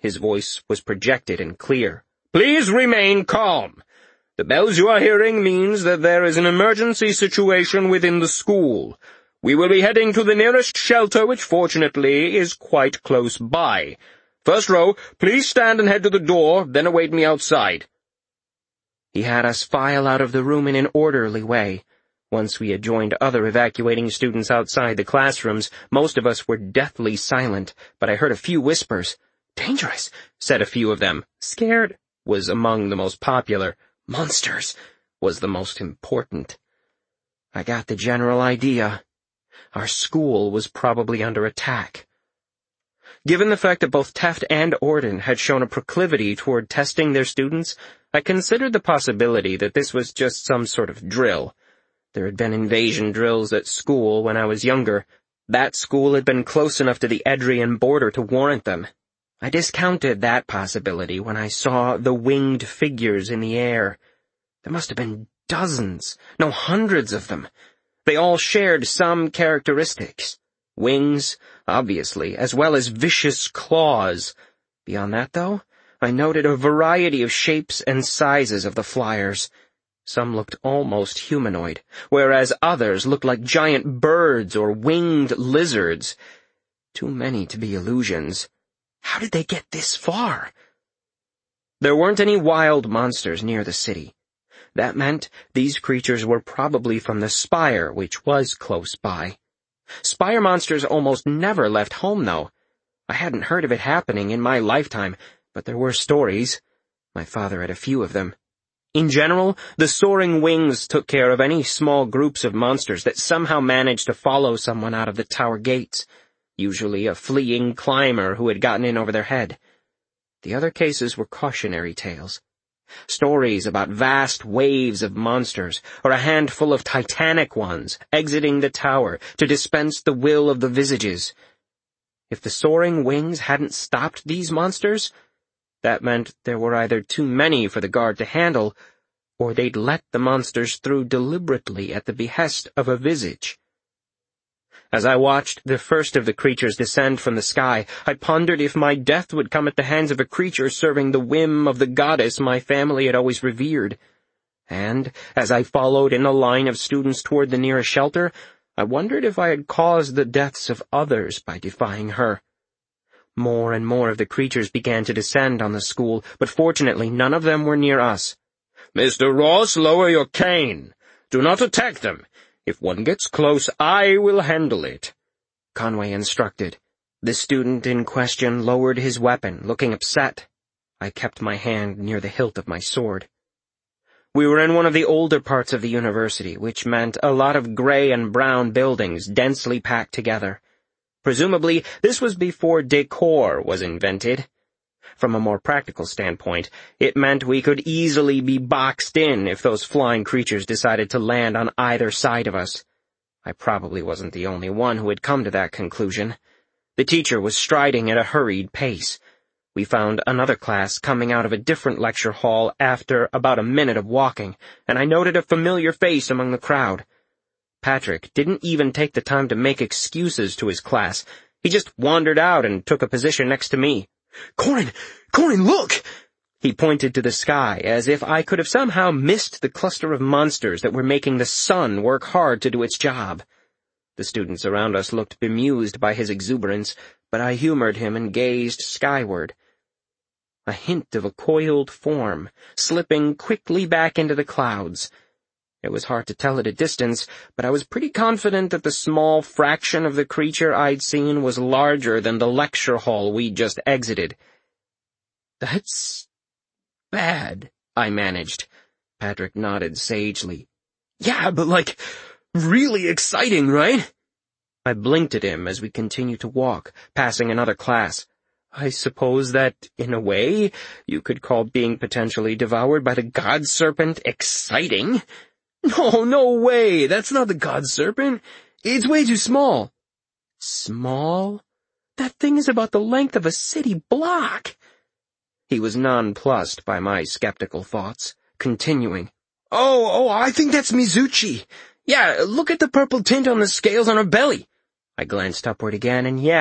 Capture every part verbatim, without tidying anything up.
His voice was projected and clear. "Please remain calm. The bells you are hearing means that there is an emergency situation within the school. We will be heading to the nearest shelter, which fortunately is quite close by. First row, please stand and head to the door, then await me outside." He had us file out of the room in an orderly way. Once we had joined other evacuating students outside the classrooms, most of us were deathly silent, but I heard a few whispers. "Dangerous," said a few of them. "Scared" was among the most popular. "Monsters" was the most important. I got the general idea. Our school was probably under attack. Given the fact that both Teft and Orden had shown a proclivity toward testing their students, I considered the possibility that this was just some sort of drill. There had been invasion drills at school when I was younger. That school had been close enough to the Edrian border to warrant them. I discounted that possibility when I saw the winged figures in the air. There must have been dozens, no hundreds of them. They all shared some characteristics. Wings, obviously, as well as vicious claws. Beyond that, though, I noted a variety of shapes and sizes of the flyers. Some looked almost humanoid, whereas others looked like giant birds or winged lizards. Too many to be illusions. How did they get this far? There weren't any wild monsters near the city. That meant these creatures were probably from the Spire, which was close by. Spire monsters almost never left home, though. I hadn't heard of it happening in my lifetime, but there were stories. My father had a few of them. In general, the soaring wings took care of any small groups of monsters that somehow managed to follow someone out of the tower gates, usually a fleeing climber who had gotten in over their head. The other cases were cautionary tales. Stories about vast waves of monsters, or a handful of titanic ones, exiting the tower to dispense the will of the visages. If the soaring wings hadn't stopped these monsters, that meant there were either too many for the guard to handle, or they'd let the monsters through deliberately at the behest of a visage. As I watched the first of the creatures descend from the sky, I pondered if my death would come at the hands of a creature serving the whim of the goddess my family had always revered. And, as I followed in the line of students toward the nearest shelter, I wondered if I had caused the deaths of others by defying her. More and more of the creatures began to descend on the school, but fortunately none of them were near us. "Mister Ross, lower your cane. Do not attack them. If one gets close, I will handle it," Conway instructed. The student in question lowered his weapon, looking upset. I kept my hand near the hilt of my sword. We were in one of the older parts of the university, which meant a lot of gray and brown buildings densely packed together. Presumably, this was before decor was invented. From a more practical standpoint, it meant we could easily be boxed in if those flying creatures decided to land on either side of us. I probably wasn't the only one who had come to that conclusion. The teacher was striding at a hurried pace. We found another class coming out of a different lecture hall after about a minute of walking, and I noted a familiar face among the crowd. Patrick didn't even take the time to make excuses to his class. He just wandered out and took a position next to me. "Corin! Corin, look!" He pointed to the sky, as if I could have somehow missed the cluster of monsters that were making the sun work hard to do its job. The students around us looked bemused by his exuberance, but I humored him and gazed skyward. A hint of a coiled form, slipping quickly back into the clouds. It was hard to tell at a distance, but I was pretty confident that the small fraction of the creature I'd seen was larger than the lecture hall we'd just exited. "That's bad," I managed. Patrick nodded sagely. "Yeah, but like, really exciting, right?" I blinked at him as we continued to walk, passing another class. "I suppose that, in a way, you could call being potentially devoured by the God Serpent exciting." "No, no way! That's not the God Serpent. It's way too small." "Small? That thing is about the length of a city block." He was nonplussed by my skeptical thoughts, continuing. Oh, oh, I think that's Mizuchi. Yeah, look at the purple tint on the scales on her belly." I glanced upward again, and yeah,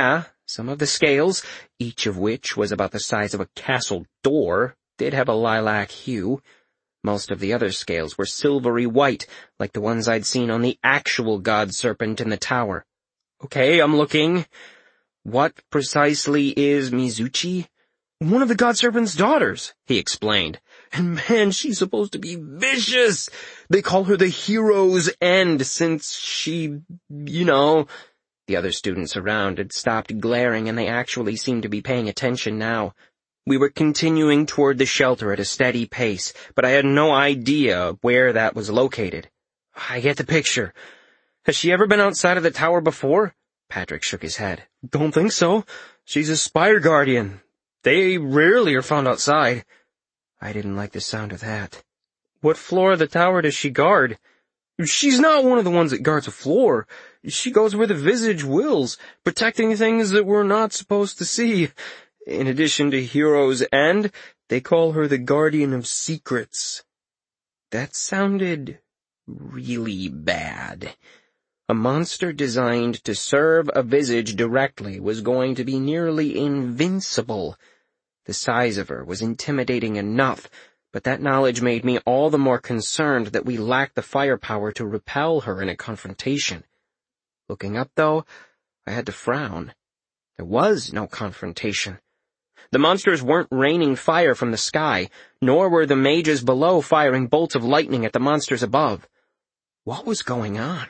Some of the scales, each of which was about the size of a castle door, did have a lilac hue. Most of the other scales were silvery white, like the ones I'd seen on the actual god serpent in the tower. Okay, I'm looking. What precisely is Mizuchi? One of the god serpent's daughters, he explained. And man, she's supposed to be vicious. They call her the hero's end since she, you know... The other students around had stopped glaring, and they actually seemed to be paying attention now. We were continuing toward the shelter at a steady pace, but I had no idea where that was located. I get the picture. Has she ever been outside of the tower before? Patrick shook his head. Don't think so. She's a spire guardian. They rarely are found outside. I didn't like the sound of that. What floor of the tower does she guard? She's not one of the ones that guards a floor. She goes where the visage wills, protecting things that we're not supposed to see. In addition to Hero's End, they call her the Guardian of Secrets. That sounded really bad. A monster designed to serve a visage directly was going to be nearly invincible. The size of her was intimidating enough, but that knowledge made me all the more concerned that we lacked the firepower to repel her in a confrontation. Looking up, though, I had to frown. There was no confrontation. The monsters weren't raining fire from the sky, nor were the mages below firing bolts of lightning at the monsters above. What was going on?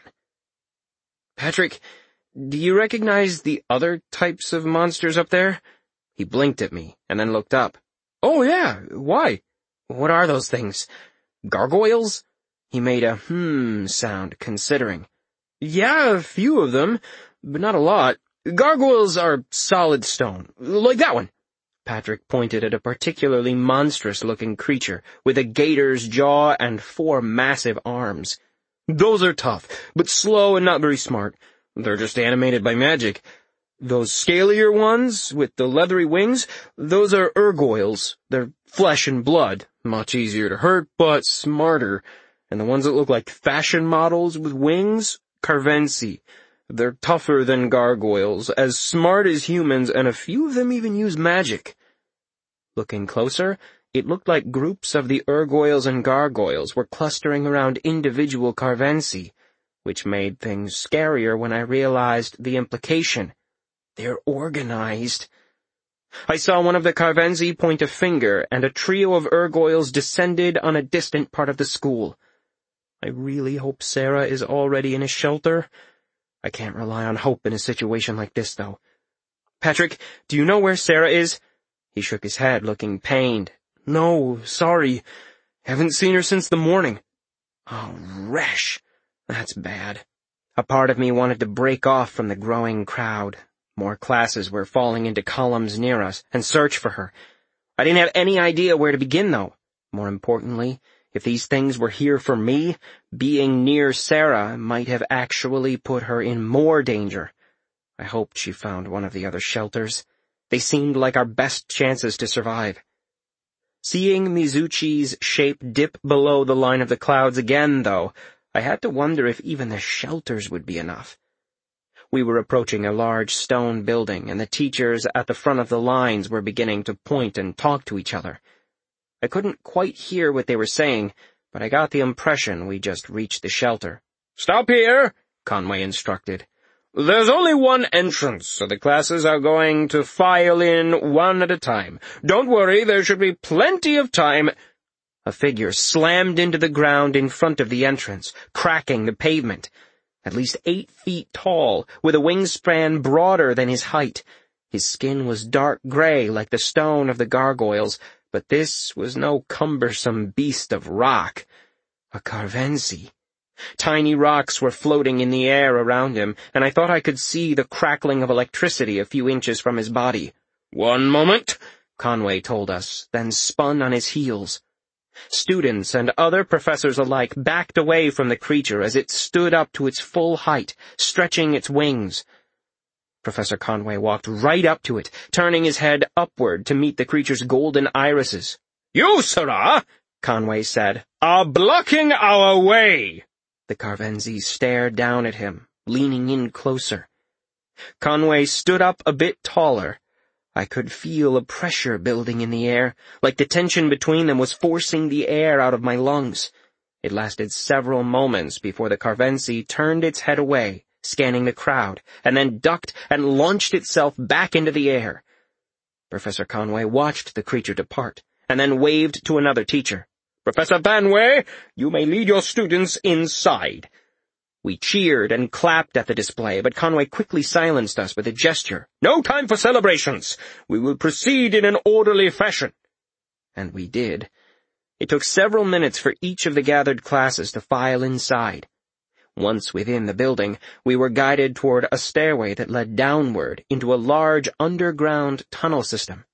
Patrick, do you recognize the other types of monsters up there? He blinked at me, and then looked up. Oh, yeah, why? What are those things? Gargoyles? He made a hmm sound, considering. Yeah, a few of them, but not a lot. Gargoyles are solid stone, like that one. Patrick pointed at a particularly monstrous-looking creature, with a gator's jaw and four massive arms. Those are tough, but slow and not very smart. They're just animated by magic. Those scalier ones, with the leathery wings, those are Urgoyles. They're flesh and blood, much easier to hurt, but smarter. And the ones that look like fashion models with wings? Carvensi. They're tougher than gargoyles, as smart as humans, and a few of them even use magic. Looking closer, it looked like groups of the Urgoyles and gargoyles were clustering around individual Carvensi, which made things scarier when I realized the implication. They're organized. I saw one of the Carvensi point a finger, and a trio of Urgoyles descended on a distant part of the school. I really hope Sarah is already in a shelter. I can't rely on hope in a situation like this, though. Patrick, do you know where Sarah is? He shook his head, looking pained. No, sorry. Haven't seen her since the morning. Oh, Resh. That's bad. A part of me wanted to break off from the growing crowd. More classes were falling into columns near us, and search for her. I didn't have any idea where to begin, though. More importantly, if these things were here for me, being near Sarah might have actually put her in more danger. I hoped she found one of the other shelters. They seemed like our best chances to survive. Seeing Mizuchi's shape dip below the line of the clouds again, though, I had to wonder if even the shelters would be enough. We were approaching a large stone building, and the teachers at the front of the lines were beginning to point and talk to each other. I couldn't quite hear what they were saying, but I got the impression we just reached the shelter. Stop here, Conway instructed. There's only one entrance, so the classes are going to file in one at a time. Don't worry, there should be plenty of time. A figure slammed into the ground in front of the entrance, cracking the pavement. At least eight feet tall, with a wingspan broader than his height. His skin was dark gray like the stone of the gargoyles, but this was no cumbersome beast of rock. A Carvensi. Tiny rocks were floating in the air around him, and I thought I could see the crackling of electricity a few inches from his body. One moment, Conway told us, then spun on his heels. Students and other professors alike backed away from the creature as it stood up to its full height, stretching its wings. Professor Conway walked right up to it, turning his head upward to meet the creature's golden irises. You, sirrah, Conway said, are blocking our way. The Carvensi stared down at him, leaning in closer. Conway stood up a bit taller. I could feel a pressure building in the air, like the tension between them was forcing the air out of my lungs. It lasted several moments before the Carvensi turned its head away, scanning the crowd, and then ducked and launched itself back into the air. Professor Conway watched the creature depart, and then waved to another teacher. "Professor Vanway, you may lead your students inside." We cheered and clapped at the display, but Conway quickly silenced us with a gesture. "No time for celebrations! We will proceed in an orderly fashion." And we did. It took several minutes for each of the gathered classes to file inside. Once within the building, we were guided toward a stairway that led downward into a large underground tunnel system.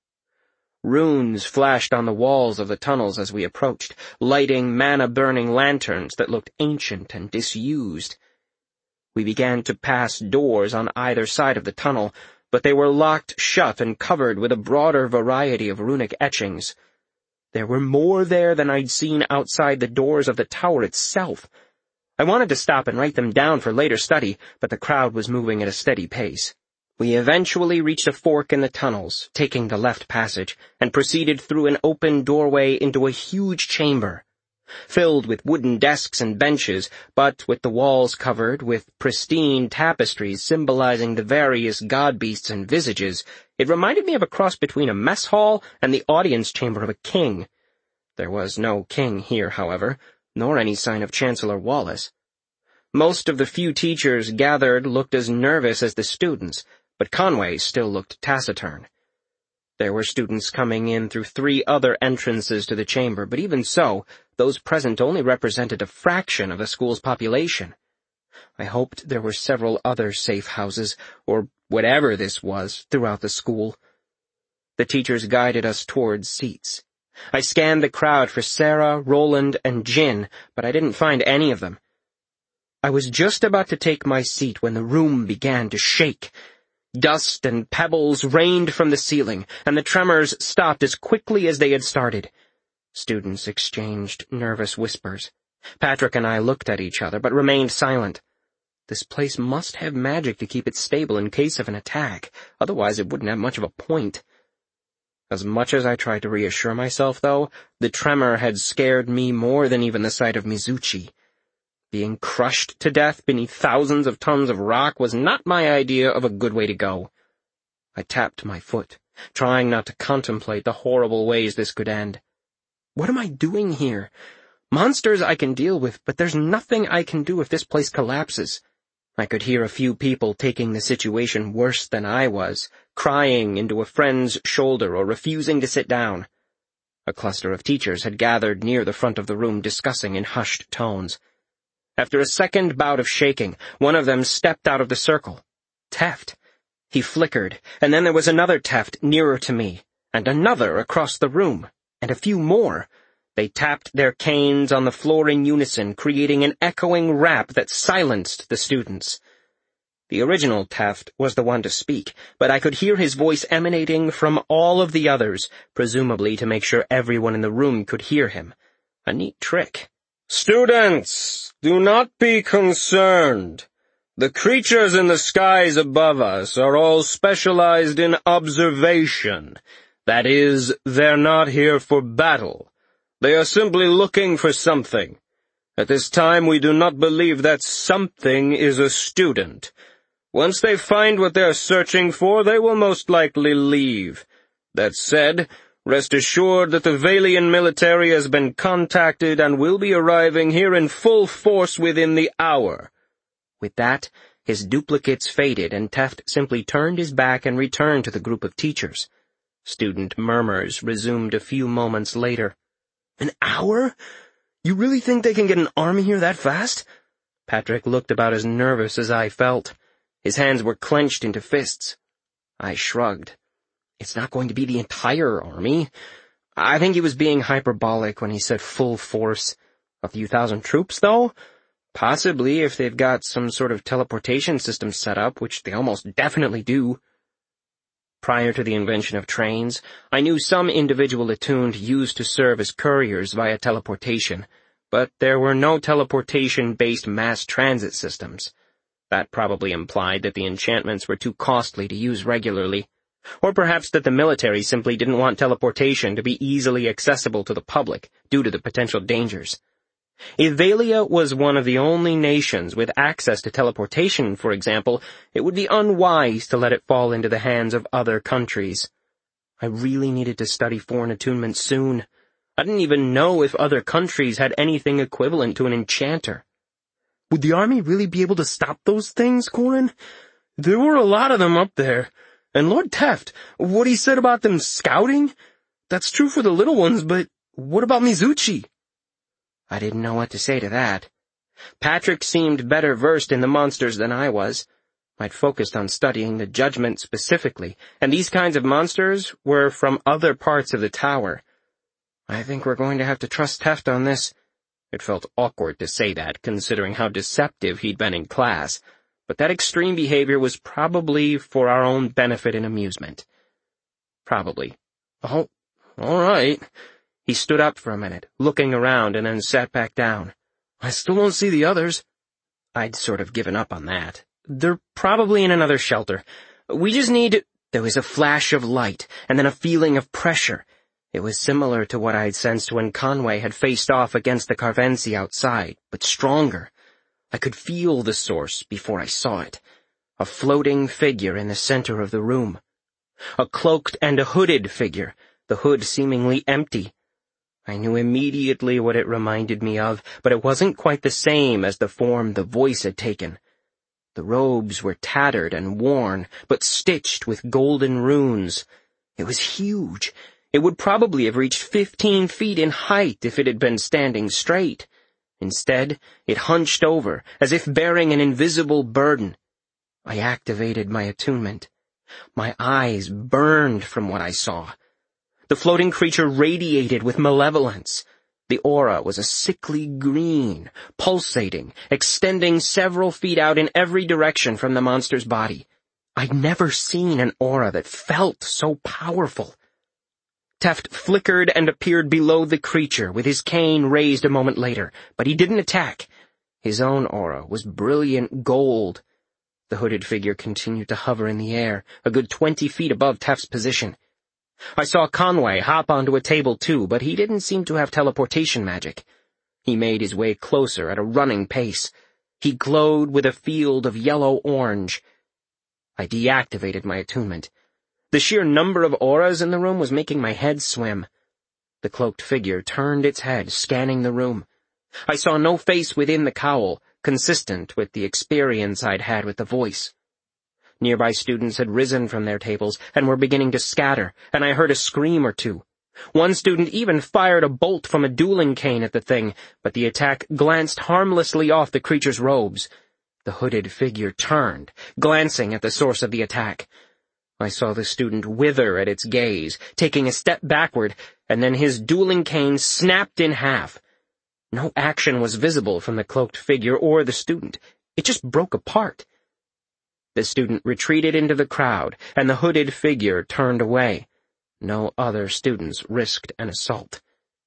Runes flashed on the walls of the tunnels as we approached, lighting mana-burning lanterns that looked ancient and disused. We began to pass doors on either side of the tunnel, but they were locked shut and covered with a broader variety of runic etchings. There were more there than I'd seen outside the doors of the tower itself. I wanted to stop and write them down for later study, but the crowd was moving at a steady pace. We eventually reached a fork in the tunnels, taking the left passage, and proceeded through an open doorway into a huge chamber. Filled with wooden desks and benches, but with the walls covered with pristine tapestries symbolizing the various god-beasts and visages, it reminded me of a cross between a mess hall and the audience chamber of a king. There was no king here, however, nor any sign of Chancellor Wallace. Most of the few teachers gathered looked as nervous as the students, but Conway still looked taciturn. There were students coming in through three other entrances to the chamber, but even so, those present only represented a fraction of the school's population. I hoped there were several other safe houses, or whatever this was, throughout the school. The teachers guided us towards seats. I scanned the crowd for Sarah, Roland, and Jin, but I didn't find any of them. I was just about to take my seat when the room began to shake. Dust and pebbles rained from the ceiling, and the tremors stopped as quickly as they had started. Students exchanged nervous whispers. Patrick and I looked at each other, but remained silent. This place must have magic to keep it stable in case of an attack, otherwise it wouldn't have much of a point. As much as I tried to reassure myself, though, the tremor had scared me more than even the sight of Mizuchi. Being crushed to death beneath thousands of tons of rock was not my idea of a good way to go. I tapped my foot, trying not to contemplate the horrible ways this could end. What am I doing here? Monsters I can deal with, but there's nothing I can do if this place collapses. I could hear a few people taking the situation worse than I was, crying into a friend's shoulder or refusing to sit down. A cluster of teachers had gathered near the front of the room discussing in hushed tones. After a second bout of shaking, one of them stepped out of the circle. Teft. He flickered, and then there was another Teft nearer to me, and another across the room, and a few more. They tapped their canes on the floor in unison, creating an echoing rap that silenced the students. The original Teft was the one to speak, but I could hear his voice emanating from all of the others, presumably to make sure everyone in the room could hear him. A neat trick. "Students, do not be concerned. The creatures in the skies above us are all specialized in observation. That is, they're not here for battle. They are simply looking for something. At this time, we do not believe that something is a student. Once they find what they're searching for, they will most likely leave. That said, rest assured that the Valian military has been contacted and will be arriving here in full force within the hour." With that, his duplicates faded, and Teft simply turned his back and returned to the group of teachers. Student murmurs resumed a few moments later. "An hour? You really think they can get an army here that fast?" Patrick looked about as nervous as I felt. His hands were clenched into fists. I shrugged. It's not going to be the entire army. I think he was being hyperbolic when he said full force. A few thousand troops, though? Possibly, if they've got some sort of teleportation system set up, which they almost definitely do. Prior to the invention of trains, I knew some individual attuned used to serve as couriers via teleportation, but there were no teleportation-based mass transit systems. That probably implied that the enchantments were too costly to use regularly, or perhaps that the military simply didn't want teleportation to be easily accessible to the public due to the potential dangers. If Valia was one of the only nations with access to teleportation, for example, it would be unwise to let it fall into the hands of other countries. I really needed to study foreign attunement soon. I didn't even know if other countries had anything equivalent to an enchanter. Would the army really be able to stop those things, Corin? There were a lot of them up there. And Lord Teft, what he said about them scouting? That's true for the little ones, but what about Mizuchi? I didn't know what to say to that. Patrick seemed better versed in the monsters than I was. I'd focused on studying the Judgment specifically, and these kinds of monsters were from other parts of the tower. I think we're going to have to trust Teft on this. It felt awkward to say that, considering how deceptive he'd been in class, but that extreme behavior was probably for our own benefit and amusement. Probably. Oh, all right. He stood up for a minute, looking around, and then sat back down. I still don't see the others. I'd sort of given up on that. They're probably in another shelter. We just need... There was a flash of light, and then a feeling of pressure. It was similar to what I'd sensed when Conway had faced off against the Carvensi outside, but stronger. I could feel the source before I saw it. A floating figure in the center of the room. A cloaked and a hooded figure, the hood seemingly empty. I knew immediately what it reminded me of, but it wasn't quite the same as the form the voice had taken. The robes were tattered and worn, but stitched with golden runes. It was huge. It would probably have reached fifteen feet in height if it had been standing straight. Instead, it hunched over, as if bearing an invisible burden. I activated my attunement. My eyes burned from what I saw. The floating creature radiated with malevolence. The aura was a sickly green, pulsating, extending several feet out in every direction from the monster's body. I'd never seen an aura that felt so powerful. Teft flickered and appeared below the creature, with his cane raised a moment later, but he didn't attack. His own aura was brilliant gold. The hooded figure continued to hover in the air, a good twenty feet above Teft's position. I saw Conway hop onto a table too, but he didn't seem to have teleportation magic. He made his way closer at a running pace. He glowed with a field of yellow-orange. I deactivated my attunement. The sheer number of auras in the room was making my head swim. The cloaked figure turned its head, scanning the room. I saw no face within the cowl, consistent with the experience I'd had with the voice. Nearby students had risen from their tables and were beginning to scatter, and I heard a scream or two. One student even fired a bolt from a dueling cane at the thing, but the attack glanced harmlessly off the creature's robes. The hooded figure turned, glancing at the source of the attack. I saw the student wither at its gaze, taking a step backward, and then his dueling cane snapped in half. No action was visible from the cloaked figure or the student. It just broke apart. The student retreated into the crowd, and the hooded figure turned away. No other students risked an assault.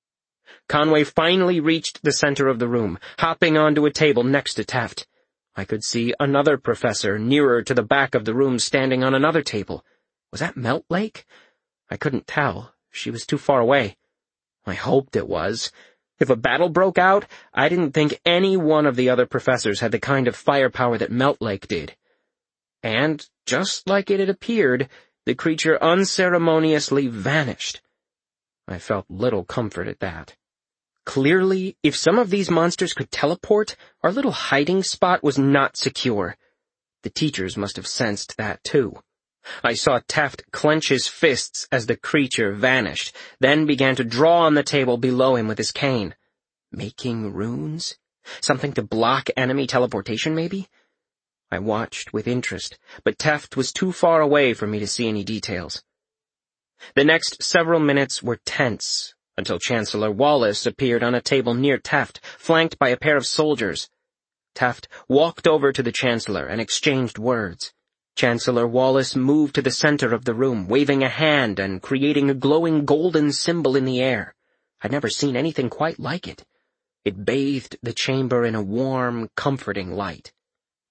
Conway finally reached the center of the room, hopping onto a table next to Teft. I could see another professor nearer to the back of the room standing on another table. Was that Melt Lake? I couldn't tell. She was too far away. I hoped it was. If a battle broke out, I didn't think any one of the other professors had the kind of firepower that Melt Lake did. And, just like it had appeared, the creature unceremoniously vanished. I felt little comfort at that. Clearly, if some of these monsters could teleport, our little hiding spot was not secure. The teachers must have sensed that too. I saw Teft clench his fists as the creature vanished, then began to draw on the table below him with his cane. Making runes? Something to block enemy teleportation, maybe? I watched with interest, but Teft was too far away for me to see any details. The next several minutes were tense, until Chancellor Wallace appeared on a table near Teft, flanked by a pair of soldiers. Teft walked over to the Chancellor and exchanged words. Chancellor Wallace moved to the center of the room, waving a hand and creating a glowing golden symbol in the air. I'd never seen anything quite like it. It bathed the chamber in a warm, comforting light.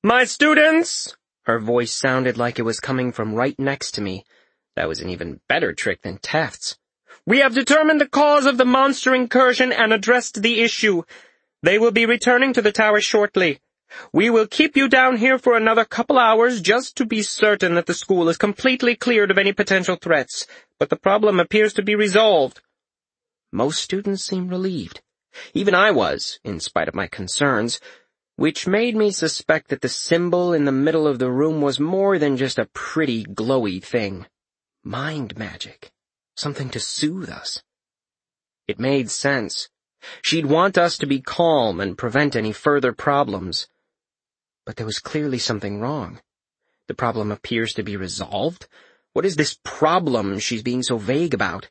My students! Her voice sounded like it was coming from right next to me. That was an even better trick than Taft's. We have determined the cause of the monster incursion and addressed the issue. They will be returning to the tower shortly. We will keep you down here for another couple hours just to be certain that the school is completely cleared of any potential threats, but the problem appears to be resolved. Most students seemed relieved. Even I was, in spite of my concerns, which made me suspect that the symbol in the middle of the room was more than just a pretty, glowy thing. Mind magic. Something to soothe us. It made sense. She'd want us to be calm and prevent any further problems. But there was clearly something wrong. The problem appears to be resolved. What is this problem she's being so vague about?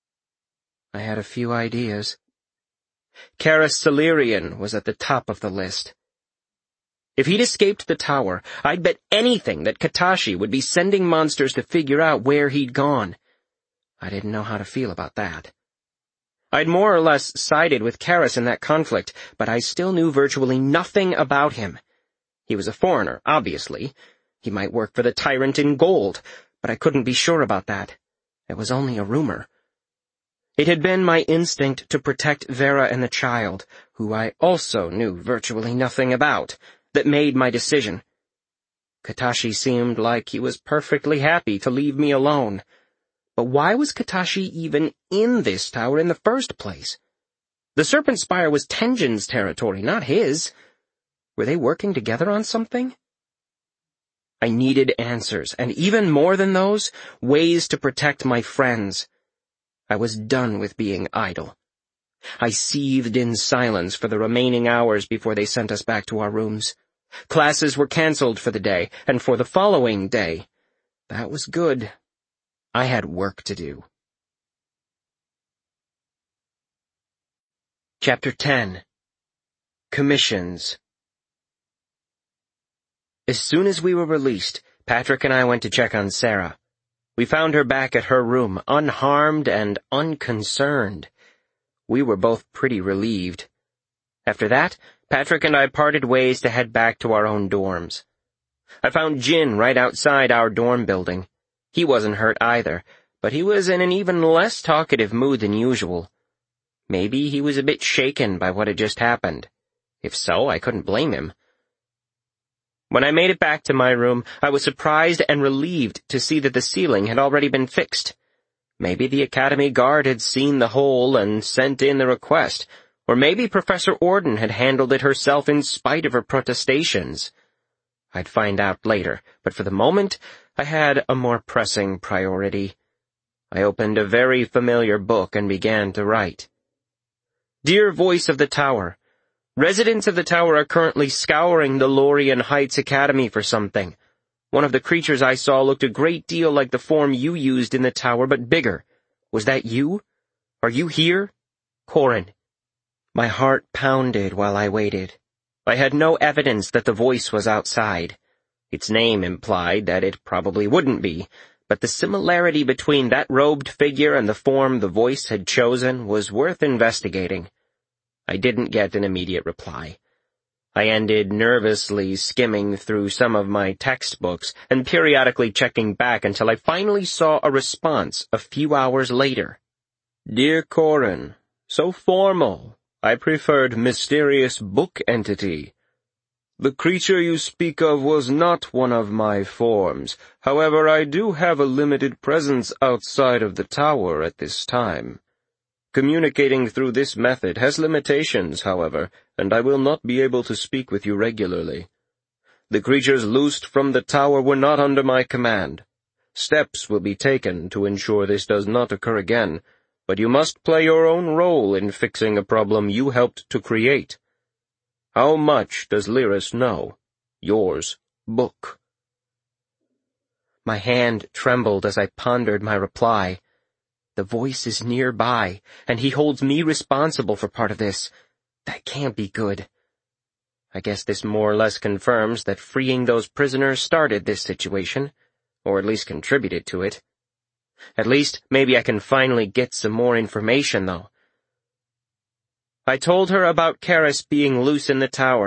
I had a few ideas. Karis Salerian was at the top of the list. If he'd escaped the tower, I'd bet anything that Katashi would be sending monsters to figure out where he'd gone. I didn't know how to feel about that. I'd more or less sided with Karis in that conflict, but I still knew virtually nothing about him. He was a foreigner, obviously. He might work for the Tyrant in Gold, but I couldn't be sure about that. It was only a rumor. It had been my instinct to protect Vera and the child, who I also knew virtually nothing about, that made my decision. Katashi seemed like he was perfectly happy to leave me alone. But why was Katashi even in this tower in the first place? The Serpent Spire was Tenjin's territory, not his. Were they working together on something? I needed answers, and even more than those, ways to protect my friends. I was done with being idle. I seethed in silence for the remaining hours before they sent us back to our rooms. Classes were cancelled for the day, and for the following day. That was good. I had work to do. Chapter ten. Commissions. As soon as we were released, Patrick and I went to check on Sarah. We found her back at her room, unharmed and unconcerned. We were both pretty relieved. After that, Patrick and I parted ways to head back to our own dorms. I found Jin right outside our dorm building. He wasn't hurt either, but he was in an even less talkative mood than usual. Maybe he was a bit shaken by what had just happened. If so, I couldn't blame him. When I made it back to my room, I was surprised and relieved to see that the ceiling had already been fixed. Maybe the Academy Guard had seen the hole and sent in the request, or maybe Professor Orden had handled it herself in spite of her protestations. I'd find out later, but for the moment, I had a more pressing priority. I opened a very familiar book and began to write. Dear Voice of the Tower, residents of the tower are currently scouring the Lorien Heights Academy for something. One of the creatures I saw looked a great deal like the form you used in the tower, but bigger. Was that you? Are you here? Corin. My heart pounded while I waited. I had no evidence that the voice was outside. Its name implied that it probably wouldn't be, but the similarity between that robed figure and the form the voice had chosen was worth investigating. I didn't get an immediate reply. I ended nervously skimming through some of my textbooks and periodically checking back until I finally saw a response a few hours later. Dear Corin, so formal. I preferred mysterious book entity. The creature you speak of was not one of my forms. However, I do have a limited presence outside of the tower at this time. Communicating through this method has limitations, however, and I will not be able to speak with you regularly. The creatures loosed from the tower were not under my command. Steps will be taken to ensure this does not occur again, but you must play your own role in fixing a problem you helped to create. How much does Lyris know? Yours, Book. My hand trembled as I pondered my reply. The voice is nearby, and he holds me responsible for part of this. That can't be good. I guess this more or less confirms that freeing those prisoners started this situation, or at least contributed to it. At least, maybe I can finally get some more information, though. I told her about Karis being loose in the tower.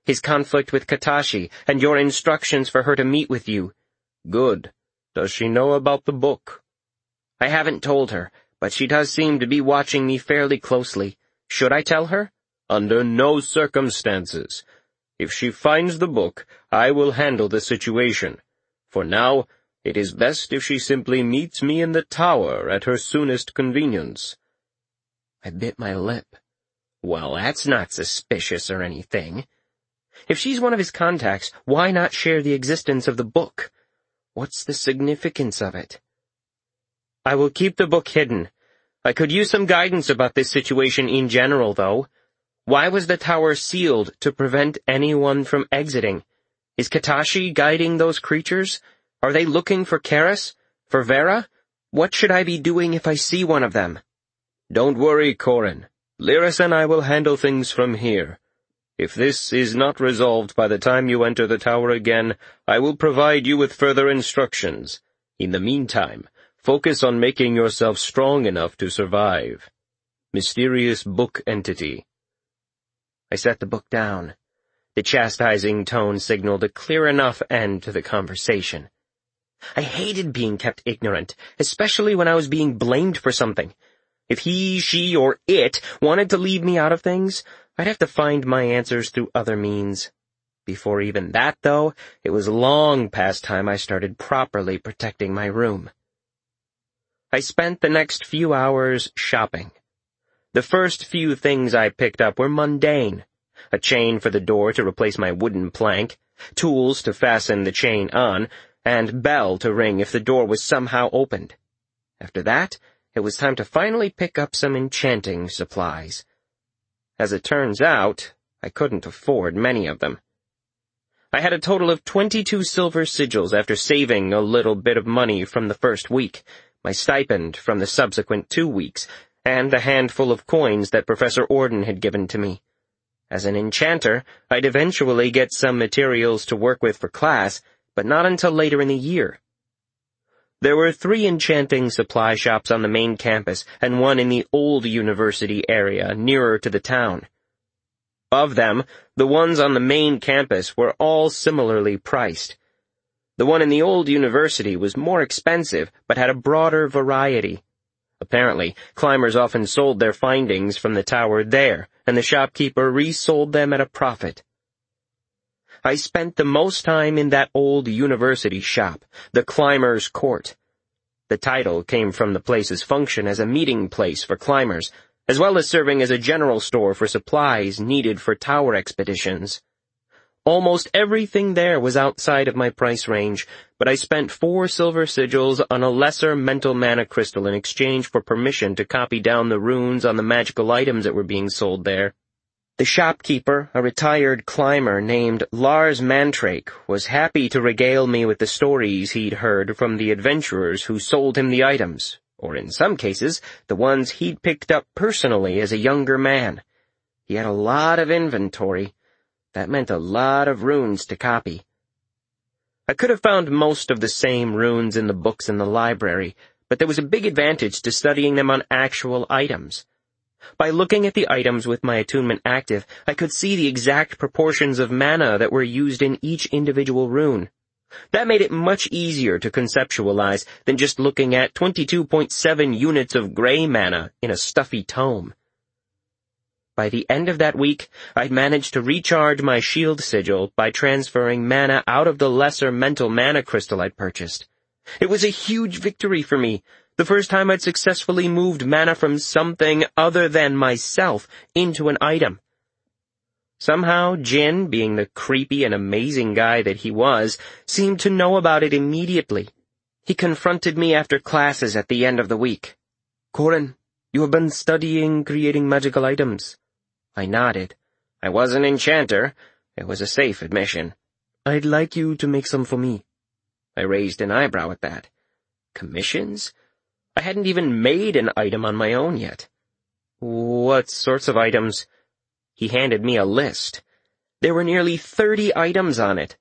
his conflict with Katashi, and your instructions for her to meet with you." "Good. Does she know about the book?" "I haven't told her, but she does seem to be watching me fairly closely. Should I tell her?" "Under no circumstances. If she finds the book, I will handle the situation. For now, it is best if she simply meets me in the tower at her soonest convenience." I bit my lip. Well, that's not suspicious or anything. If she's one of his contacts, why not share the existence of the book? What's the significance of it? "I will keep the book hidden. I could use some guidance about this situation in general, though. Why was the tower sealed to prevent anyone from exiting? Is Katashi guiding those creatures? Are they looking for Karas? For Vera? What should I be doing if I see one of them?" "Don't worry, Korin. Lyris and I will handle things from here. If this is not resolved by the time you enter the tower again, I will provide you with further instructions. In the meantime, focus on making yourself strong enough to survive. Mysterious book entity." I set the book down. The chastising tone signaled a clear enough end to the conversation. I hated being kept ignorant, especially when I was being blamed for something. If he, she, or it wanted to leave me out of things, I'd have to find my answers through other means. Before even that, though, it was long past time I started properly protecting my room. I spent the next few hours shopping. The first few things I picked up were mundane. A chain for the door to replace my wooden plank, tools to fasten the chain on, and bell to ring if the door was somehow opened. After that, it was time to finally pick up some enchanting supplies. As it turns out, I couldn't afford many of them. I had a total of twenty-two silver sigils after saving a little bit of money from the first week, my stipend from the subsequent two weeks, and a handful of coins that Professor Orden had given to me. As an enchanter, I'd eventually get some materials to work with for class, but not until later in the year. There were three enchanting supply shops on the main campus and one in the old university area nearer to the town. Of them, the ones on the main campus were all similarly priced. The one in the old university was more expensive, but had a broader variety. Apparently, climbers often sold their findings from the tower there, and the shopkeeper resold them at a profit. I spent the most time in that old university shop, the Climbers' Court. The title came from the place's function as a meeting place for climbers, as well as serving as a general store for supplies needed for tower expeditions. Almost everything there was outside of my price range, but I spent four silver sigils on a lesser mental mana crystal in exchange for permission to copy down the runes on the magical items that were being sold there. The shopkeeper, a retired climber named Lars Mantrake, was happy to regale me with the stories he'd heard from the adventurers who sold him the items, or in some cases, the ones he'd picked up personally as a younger man. He had a lot of inventory. That meant a lot of runes to copy. I could have found most of the same runes in the books in the library, but there was a big advantage to studying them on actual items. By looking at the items with my attunement active, I could see the exact proportions of mana that were used in each individual rune. That made it much easier to conceptualize than just looking at twenty-two point seven units of gray mana in a stuffy tome. By the end of that week, I'd managed to recharge my shield sigil by transferring mana out of the lesser mental mana crystal I'd purchased. It was a huge victory for me, the first time I'd successfully moved mana from something other than myself into an item. Somehow, Jin, being the creepy and amazing guy that he was, seemed to know about it immediately. He confronted me after classes at the end of the week. "Korin, you have been studying creating magical items." I nodded. I was an enchanter. It was a safe admission. "I'd like you to make some for me." I raised an eyebrow at that. Commissions? I hadn't even made an item on my own yet. "What sorts of items?" He handed me a list. There were nearly thirty items on it.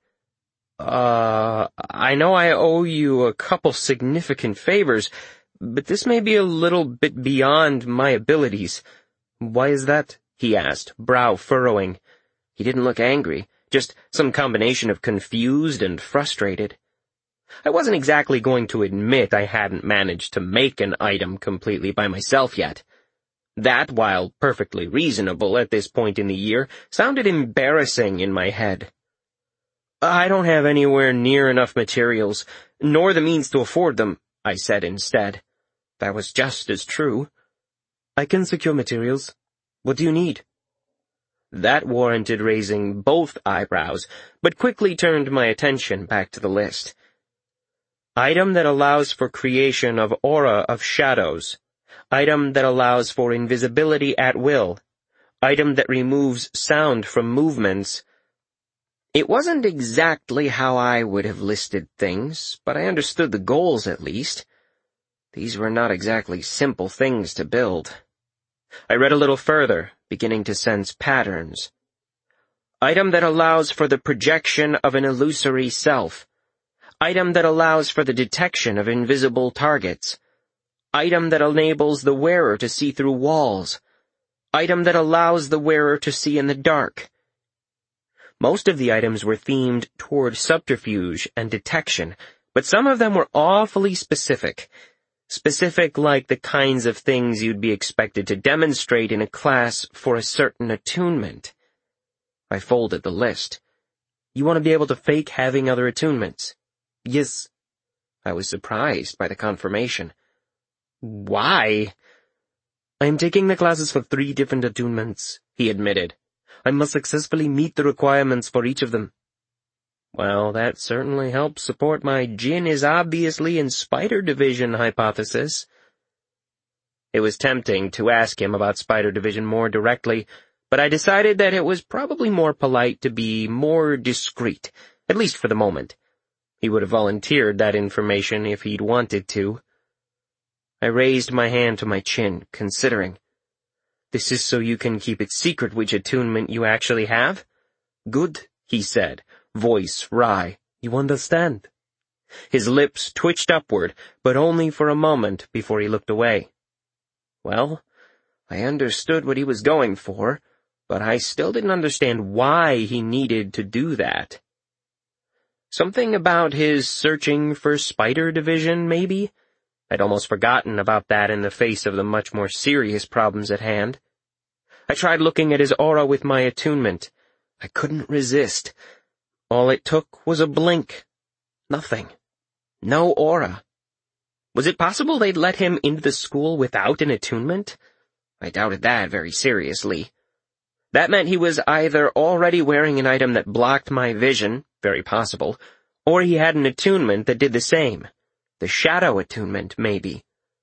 Uh, I know I owe you a couple significant favors, but this may be a little bit beyond my abilities." "Why is that?" he asked, brow furrowing. He didn't look angry. just some combination of confused and frustrated. I wasn't exactly going to admit I hadn't managed to make an item completely by myself yet. That, while perfectly reasonable at this point in the year, sounded embarrassing in my head. "I don't have anywhere near enough materials, nor the means to afford them," I said instead. That was just as true. "I can secure materials. What do you need?" That warranted raising both eyebrows, but quickly turned my attention back to the list. Item that allows for creation of aura of shadows. Item that allows for invisibility at will. Item that removes sound from movements. It wasn't exactly how I would have listed things, but I understood the goals at least. These were not exactly simple things to build. I read a little further, beginning to sense patterns. Item that allows for the projection of an illusory self. Item that allows for the detection of invisible targets. Item that enables the wearer to see through walls. Item that allows the wearer to see in the dark. Most of the items were themed toward subterfuge and detection, but some of them were awfully specific. Specific like the kinds of things you'd be expected to demonstrate in a class for a certain attunement. I folded the list. "You want to be able to fake having other attunements?" "Yes." I was surprised by the confirmation. "Why?" "I am taking the classes for three different attunements," he admitted. "I must successfully meet the requirements for each of them." Well, that certainly helps support my Jinn is obviously in Spider Division hypothesis. It was tempting to ask him about Spider Division more directly, but I decided that it was probably more polite to be more discreet, at least for the moment. He would have volunteered that information if he'd wanted to. I raised my hand to my chin, considering. "This is so you can keep it secret which attunement you actually have?" "Good," he said, voice wry. "You understand?" His lips twitched upward, but only for a moment before he looked away. Well, I understood what he was going for, but I still didn't understand why he needed to do that. Something about his searching for Spider Division, maybe? I'd almost forgotten about that in the face of the much more serious problems at hand. I tried looking at his aura with my attunement. I couldn't resist. All it took was a blink. Nothing. No aura. Was it possible they'd let him into the school without an attunement? I doubted that very seriously. That meant he was either already wearing an item that blocked my vision, very possible, or he had an attunement that did the same. The shadow attunement, maybe.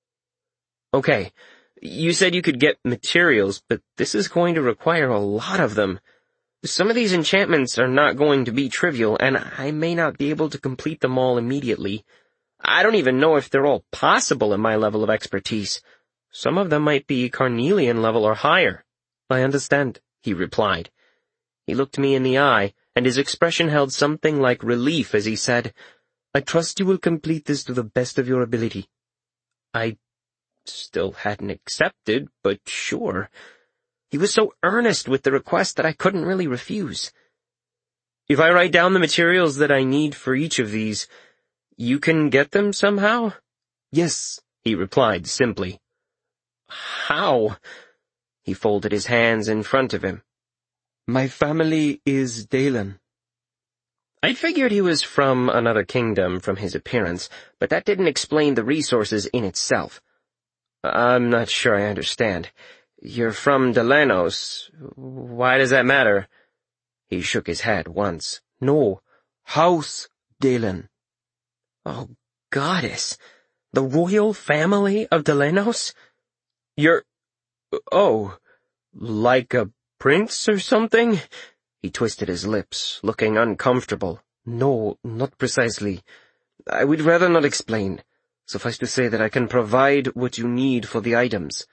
Okay, you said you could get materials, but this is going to require a lot of them. Some of these enchantments are not going to be trivial, and I may not be able to complete them all immediately. I don't even know if they're all possible at my level of expertise. Some of them might be Carnelian level or higher. I understand, he replied. He looked me in the eye, and his expression held something like relief as he said, I trust you will complete this to the best of your ability. I still hadn't accepted, but sure. He was so earnest with the request that I couldn't really refuse. If I write down the materials that I need for each of these, you can get them somehow? Yes, he replied simply. How? He folded his hands in front of him. My family is Dalen. I figured he was from another kingdom from his appearance, but that didn't explain the resources in itself. I'm not sure I understand. You're from Delanos. Why does that matter? He shook his head once. No, House Dalen. Oh, goddess. The royal family of Delanos? You're... oh, like a prince or something? He twisted his lips, looking uncomfortable. No, not precisely. I would rather not explain. Suffice to say that I can provide what you need for the items.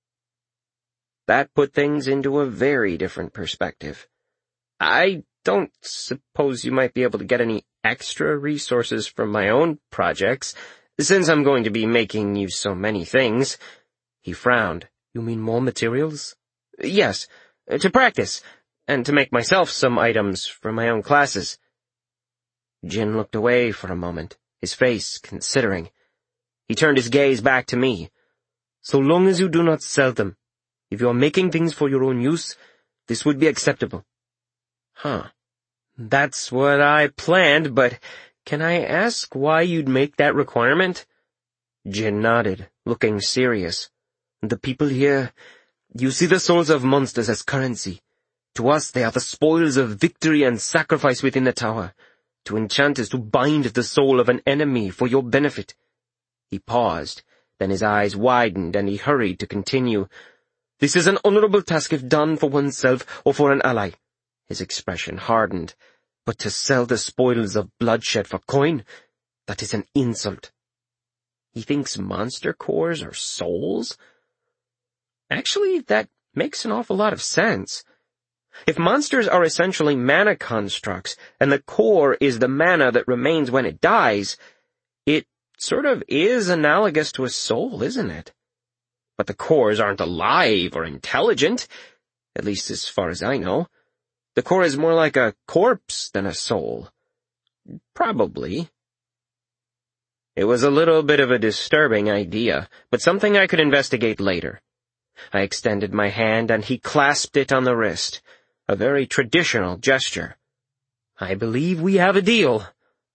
That put things into a very different perspective. I don't suppose you might be able to get any extra resources from my own projects, since I'm going to be making you so many things. He frowned. You mean more materials? Yes, to practice. and to make myself some items for my own classes." Jin looked away for a moment, his face considering. He turned his gaze back to me. "So long as you do not sell them, if you are making things for your own use, this would be acceptable." "Huh. That's what I planned, but can I ask why you'd make that requirement?" Jin nodded, looking serious. "The people here, you see the souls of monsters as currency. To us they are the spoils of victory and sacrifice within the tower. To enchant is to bind the soul of an enemy for your benefit." He paused, then his eyes widened and he hurried to continue. "This is an honorable task if done for oneself or for an ally." His expression hardened. "But to sell the spoils of bloodshed for coin, that is an insult." He thinks monster cores are souls? Actually, that makes an awful lot of sense. If monsters are essentially mana constructs, and the core is the mana that remains when it dies, it sort of is analogous to a soul, isn't it? But the cores aren't alive or intelligent, at least as far as I know. The core is more like a corpse than a soul. Probably. It was a little bit of a disturbing idea, but something I could investigate later. I extended my hand and he clasped it on the wrist. A very traditional gesture. "I believe we have a deal."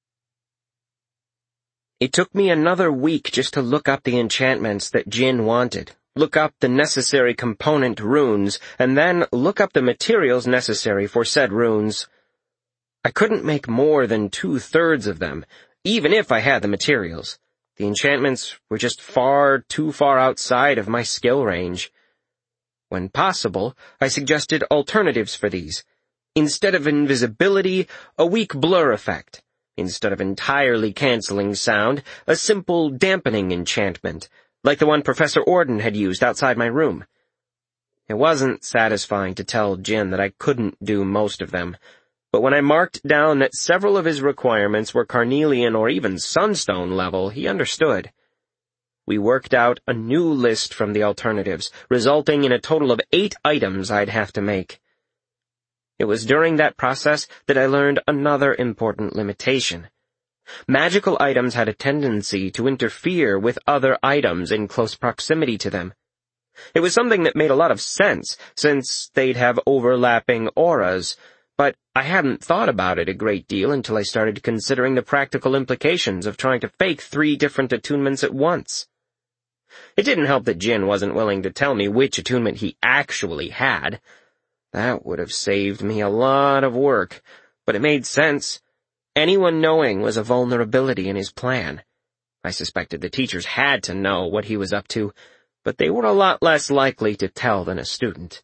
It took me another week just to look up the enchantments that Jin wanted, look up the necessary component runes, and then look up the materials necessary for said runes. I couldn't make more than two-thirds of them, even if I had the materials. The enchantments were just far too far outside of my skill range. When possible, I suggested alternatives for these. Instead of invisibility, a weak blur effect. Instead of entirely canceling sound, a simple dampening enchantment, like the one Professor Orden had used outside my room. It wasn't satisfying to tell Jin that I couldn't do most of them, but when I marked down that several of his requirements were carnelian or even sunstone level, he understood. We worked out a new list from the alternatives, resulting in a total of eight items I'd have to make. It was during that process that I learned another important limitation. Magical items had a tendency to interfere with other items in close proximity to them. It was something that made a lot of sense, since they'd have overlapping auras, but I hadn't thought about it a great deal until I started considering the practical implications of trying to fake three different attunements at once. It didn't help that Jin wasn't willing to tell me which attunement he actually had. That would have saved me a lot of work, but it made sense. Anyone knowing was a vulnerability in his plan. I suspected the teachers had to know what he was up to, but they were a lot less likely to tell than a student.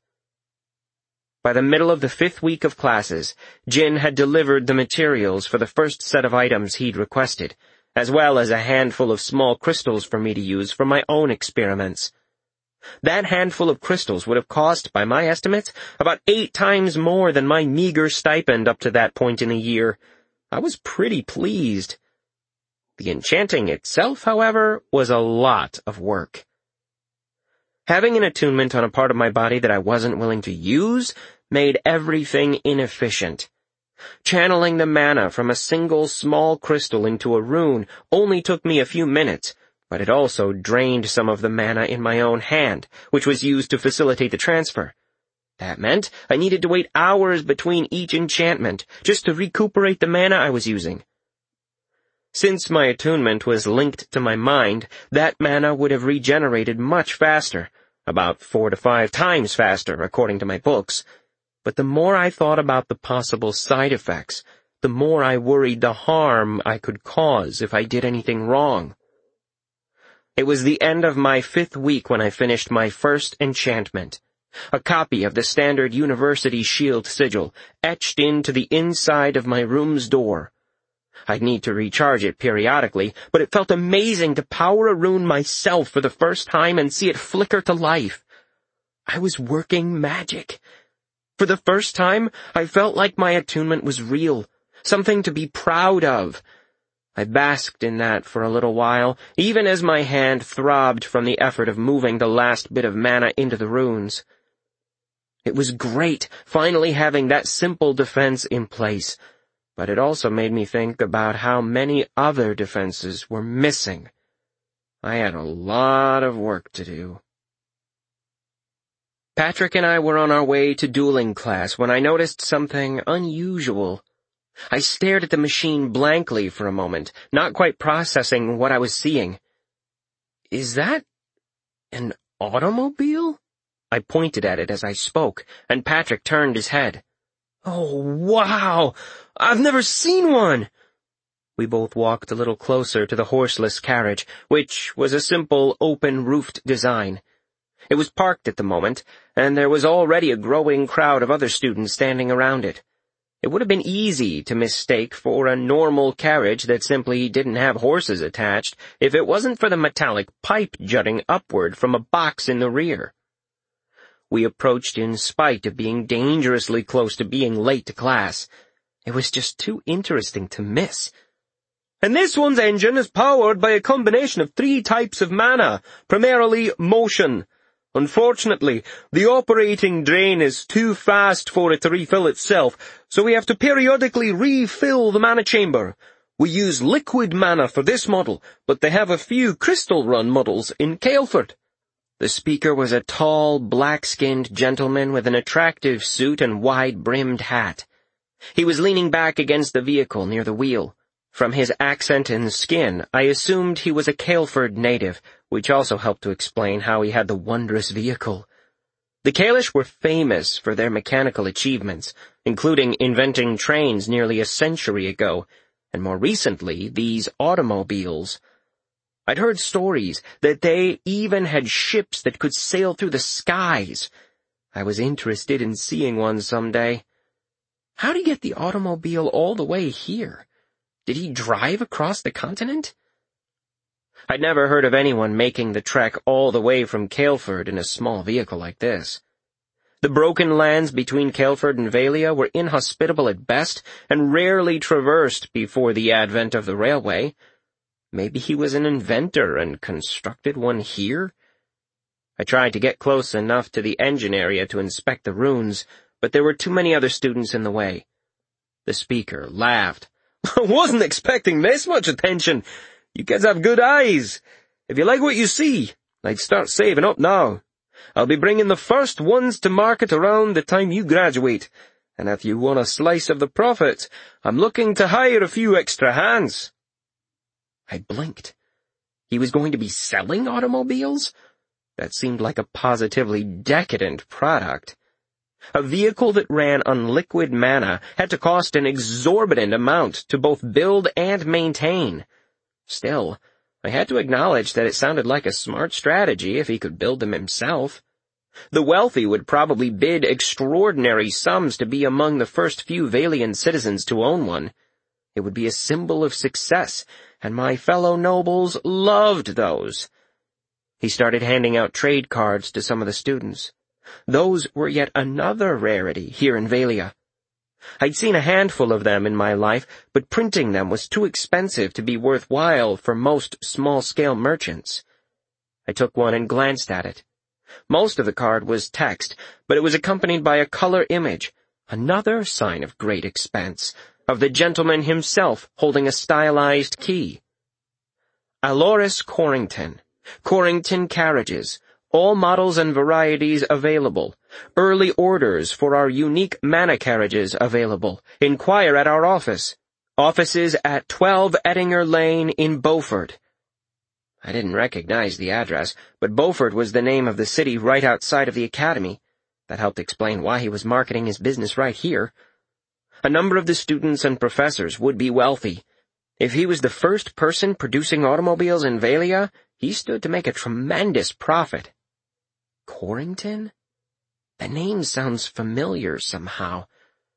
By the middle of the fifth week of classes, Jin had delivered the materials for the first set of items he'd requested, as well as a handful of small crystals for me to use for my own experiments. That handful of crystals would have cost, by my estimates, about eight times more than my meager stipend up to that point in the year. I was pretty pleased. The enchanting itself, however, was a lot of work. Having an attunement on a part of my body that I wasn't willing to use made everything inefficient. Channeling the mana from a single small crystal into a rune only took me a few minutes, but it also drained some of the mana in my own hand, which was used to facilitate the transfer. That meant I needed to wait hours between each enchantment, just to recuperate the mana I was using. Since my attunement was linked to my mind, that mana would have regenerated much faster, about four to five times faster, according to my books. But the more I thought about the possible side effects, the more I worried the harm I could cause if I did anything wrong. It was the end of my fifth week when I finished my first enchantment, a copy of the standard university shield sigil, etched into the inside of my room's door. I'd need to recharge it periodically, but it felt amazing to power a rune myself for the first time and see it flicker to life. I was working magic. For the first time, I felt like my attunement was real, something to be proud of. I basked in that for a little while, even as my hand throbbed from the effort of moving the last bit of mana into the runes. It was great, finally having that simple defense in place, but it also made me think about how many other defenses were missing. I had a lot of work to do. Patrick and I were on our way to dueling class when I noticed something unusual. I stared at the machine blankly for a moment, not quite processing what I was seeing. "Is that an automobile?" I pointed at it as I spoke, and Patrick turned his head. "Oh, wow! I've never seen one!" We both walked a little closer to the horseless carriage, which was a simple, open-roofed design. It was parked at the moment, and there was already a growing crowd of other students standing around it. It would have been easy to mistake for a normal carriage that simply didn't have horses attached if it wasn't for the metallic pipe jutting upward from a box in the rear. We approached in spite of being dangerously close to being late to class. It was just too interesting to miss. "And this one's engine is powered by a combination of three types of mana, primarily motion. Unfortunately, the operating drain is too fast for it to refill itself, so we have to periodically refill the mana chamber. We use liquid mana for this model, but they have a few crystal-run models in Caelford." The speaker was a tall, black-skinned gentleman with an attractive suit and wide-brimmed hat. He was leaning back against the vehicle near the wheel. From his accent and skin, I assumed he was a Caelford native, which also helped to explain how he had the wondrous vehicle. The Caelish were famous for their mechanical achievements, including inventing trains nearly a century ago, and more recently, these automobiles. I'd heard stories that they even had ships that could sail through the skies. I was interested in seeing one someday. How did he get the automobile all the way here? Did he drive across the continent? I'd never heard of anyone making the trek all the way from Caelford in a small vehicle like this. The broken lands between Caelford and Velia were inhospitable at best and rarely traversed before the advent of the railway. Maybe he was an inventor and constructed one here? I tried to get close enough to the engine area to inspect the ruins, but there were too many other students in the way. The speaker laughed. "I wasn't expecting this much attention. You kids have good eyes. If you like what you see, I'd start saving up now. I'll be bringing the first ones to market around the time you graduate, and if you want a slice of the profit, I'm looking to hire a few extra hands." I blinked. He was going to be selling automobiles? That seemed like a positively decadent product. A vehicle that ran on liquid mana had to cost an exorbitant amount to both build and maintain. Still, I had to acknowledge that it sounded like a smart strategy if he could build them himself. The wealthy would probably bid extraordinary sums to be among the first few Valian citizens to own one. It would be a symbol of success, and my fellow nobles loved those. He started handing out trade cards to some of the students. Those were yet another rarity here in Velia. I'd seen a handful of them in my life, but printing them was too expensive to be worthwhile for most small-scale merchants. I took one and glanced at it. Most of the card was text, but it was accompanied by a color image, another sign of great expense, of the gentleman himself holding a stylized key. Aloris Corrington, Corrington Carriages, all models and varieties available. Early orders for our unique mana carriages available. Inquire at our office. Offices at twelve Ettinger Lane in Beaufort. I didn't recognize the address, but Beaufort was the name of the city right outside of the academy. That helped explain why he was marketing his business right here. A number of the students and professors would be wealthy. If he was the first person producing automobiles in Velia, he stood to make a tremendous profit. Corrington? The name sounds familiar somehow.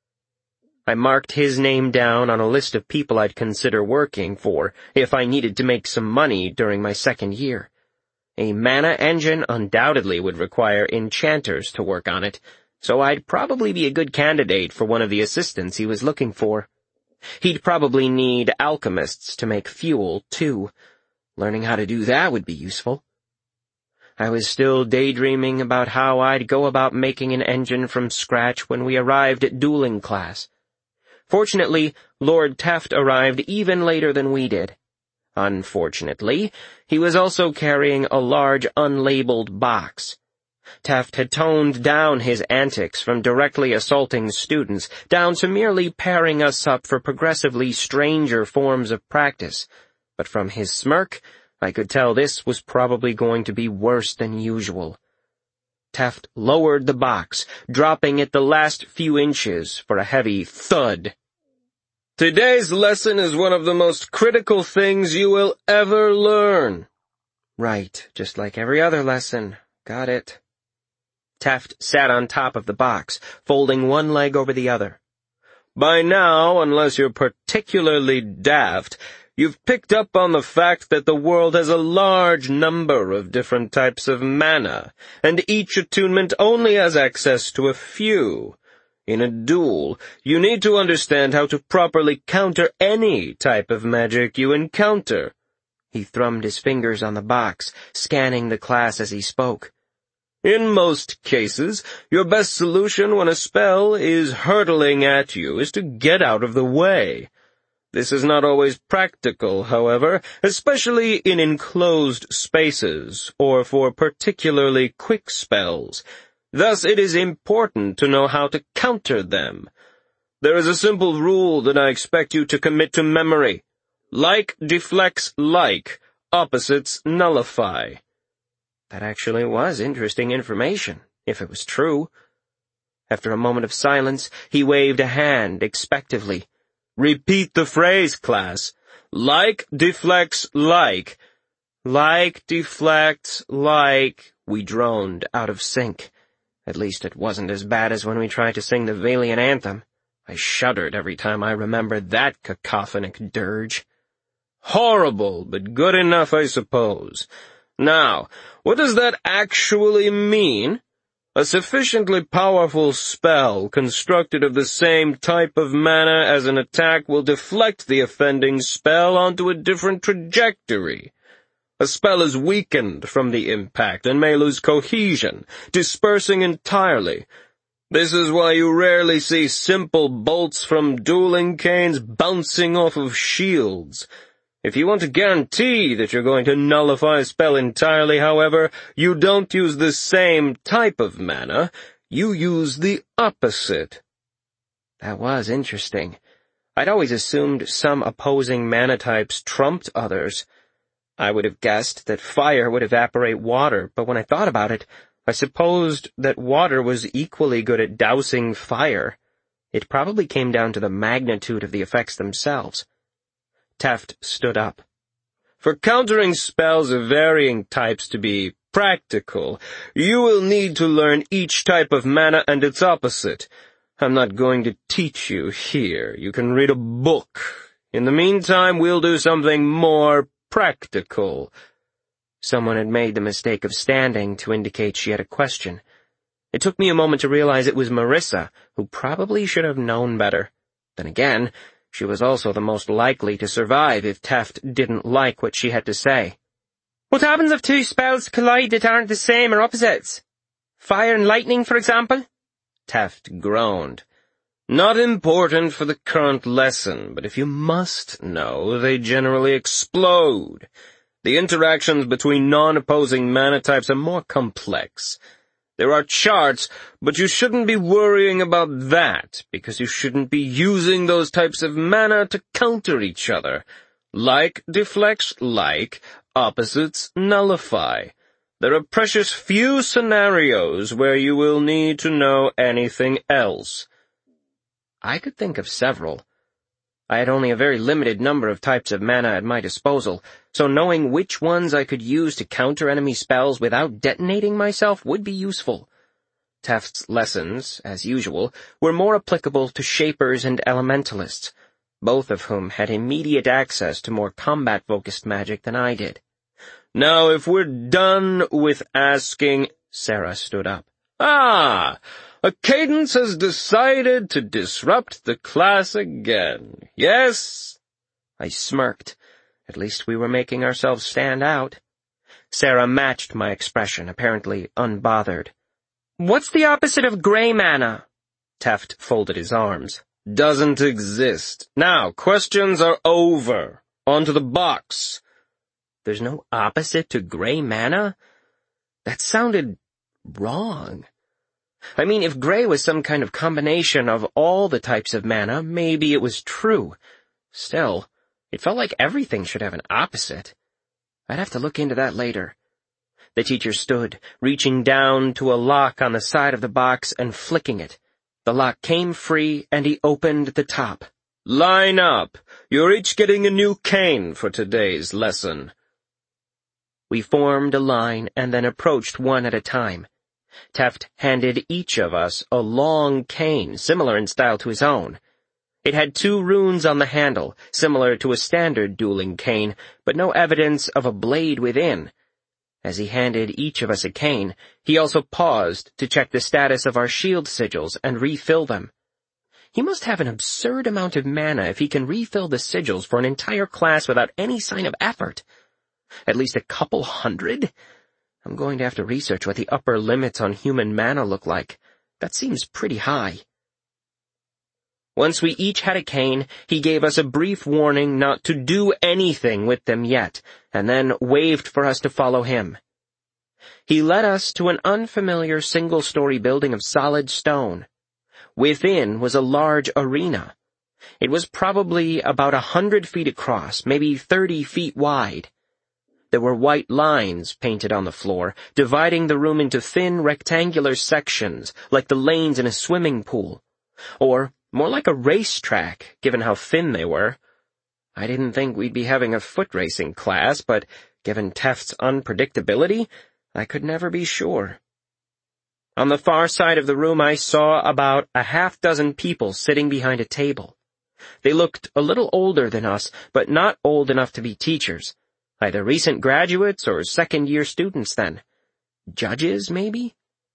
I marked his name down on a list of people I'd consider working for if I needed to make some money during my second year. A mana engine undoubtedly would require enchanters to work on it, so I'd probably be a good candidate for one of the assistants he was looking for. He'd probably need alchemists to make fuel, too. Learning how to do that would be useful. I was still daydreaming about how I'd go about making an engine from scratch when we arrived at dueling class. Fortunately, Lord Teft arrived even later than we did. Unfortunately, he was also carrying a large unlabeled box. Teft had toned down his antics from directly assaulting students down to merely pairing us up for progressively stranger forms of practice, but from his smirk, I could tell this was probably going to be worse than usual. Teft lowered the box, dropping it the last few inches for a heavy thud. "Today's lesson is one of the most critical things you will ever learn." "Right, just like every other lesson. Got it." Teft sat on top of the box, folding one leg over the other. "By now, unless you're particularly daft, you've picked up on the fact that the world has a large number of different types of mana, and each attunement only has access to a few. In a duel, you need to understand how to properly counter any type of magic you encounter." He thrummed his fingers on the box, scanning the class as he spoke. "In most cases, your best solution when a spell is hurtling at you is to get out of the way. This is not always practical, however, especially in enclosed spaces, or for particularly quick spells. Thus, it is important to know how to counter them. There is a simple rule that I expect you to commit to memory. Like deflects like, opposites nullify." That actually was interesting information, if it was true. After a moment of silence, he waved a hand expectively. "Repeat the phrase, class. Like deflects like." "Like deflects like," we droned, out of sync. At least it wasn't as bad as when we tried to sing the Vailian anthem. I shuddered every time I remembered that cacophonic dirge. "Horrible, but good enough, I suppose. Now, what does that actually mean? A sufficiently powerful spell constructed of the same type of mana as an attack will deflect the offending spell onto a different trajectory. A spell is weakened from the impact and may lose cohesion, dispersing entirely. This is why you rarely see simple bolts from dueling canes bouncing off of shields. If you want to guarantee that you're going to nullify a spell entirely, however, you don't use the same type of mana, you use the opposite." That was interesting. I'd always assumed some opposing mana types trumped others. I would have guessed that fire would evaporate water, but when I thought about it, I supposed that water was equally good at dousing fire. It probably came down to the magnitude of the effects themselves. Teft stood up. "For countering spells of varying types to be practical, you will need to learn each type of mana and its opposite. I'm not going to teach you here. You can read a book. In the meantime, we'll do something more practical." Someone had made the mistake of standing to indicate she had a question. It took me a moment to realize it was Marissa, who probably should have known better. Then again, she was also the most likely to survive if Teft didn't like what she had to say. "What happens if two spells collide that aren't the same or opposites? Fire and lightning, for example?" Teft groaned. "Not important for the current lesson, but if you must know, they generally explode. The interactions between non-opposing mana types are more complex. There are charts, but you shouldn't be worrying about that, because you shouldn't be using those types of mana to counter each other. Like deflects like, opposites nullify. There are precious few scenarios where you will need to know anything else." I could think of several. I had only a very limited number of types of mana at my disposal, so knowing which ones I could use to counter enemy spells without detonating myself would be useful. Teft's lessons, as usual, were more applicable to Shapers and Elementalists, both of whom had immediate access to more combat-focused magic than I did. "Now, if we're done with asking—" Sarah stood up. "Ah! Cadence has decided to disrupt the class again, yes?" I smirked. At least we were making ourselves stand out. Sarah matched my expression, apparently unbothered. "What's the opposite of gray mana?" Teft folded his arms. "Doesn't exist. Now, questions are over. On to the box." There's no opposite to gray mana? That sounded wrong. I mean, if gray was some kind of combination of all the types of mana, maybe it was true. Still, it felt like everything should have an opposite. I'd have to look into that later. The teacher stood, reaching down to a lock on the side of the box and flicking it. The lock came free, and he opened the top. "Line up! You're each getting a new cane for today's lesson." We formed a line and then approached one at a time. Teft handed each of us a long cane, similar in style to his own. It had two runes on the handle, similar to a standard dueling cane, but no evidence of a blade within. As he handed each of us a cane, he also paused to check the status of our shield sigils and refill them. He must have an absurd amount of mana if he can refill the sigils for an entire class without any sign of effort. At least a couple hundred? I'm going to have to research what the upper limits on human mana look like. That seems pretty high. Once we each had a cane, he gave us a brief warning not to do anything with them yet, and then waved for us to follow him. He led us to an unfamiliar single-story building of solid stone. Within was a large arena. It was probably about a hundred feet across, maybe thirty feet wide. There were white lines painted on the floor, dividing the room into thin rectangular sections, like the lanes in a swimming pool. Or more like a racetrack, given how thin they were. I didn't think we'd be having a foot racing class, but given Teft's unpredictability, I could never be sure. On the far side of the room I saw about a half dozen people sitting behind a table. They looked a little older than us, but not old enough to be teachers. Either recent graduates or second-year students then. Judges, maybe?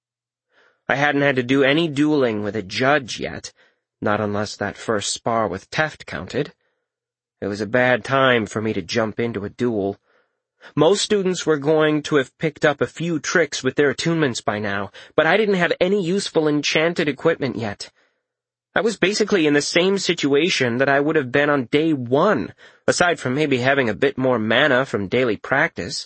I hadn't had to do any dueling with a judge yet, not unless that first spar with Teft counted. It was a bad time for me to jump into a duel. Most students were going to have picked up a few tricks with their attunements by now, but I didn't have any useful enchanted equipment yet. I was basically in the same situation that I would have been on day one, aside from maybe having a bit more mana from daily practice.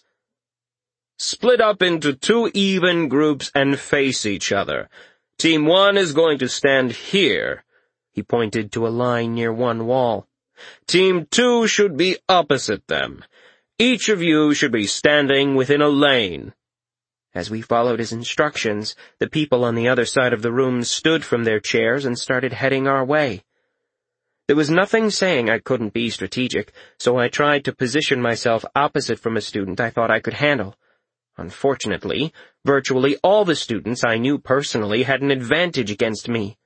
"Split up into two even groups and face each other. Team one is going to stand here." He pointed to a line near one wall. "Team two should be opposite them. Each of you should be standing within a lane." As we followed his instructions, the people on the other side of the room stood from their chairs and started heading our way. There was nothing saying I couldn't be strategic, so I tried to position myself opposite from a student I thought I could handle. Unfortunately, virtually all the students I knew personally had an advantage against me.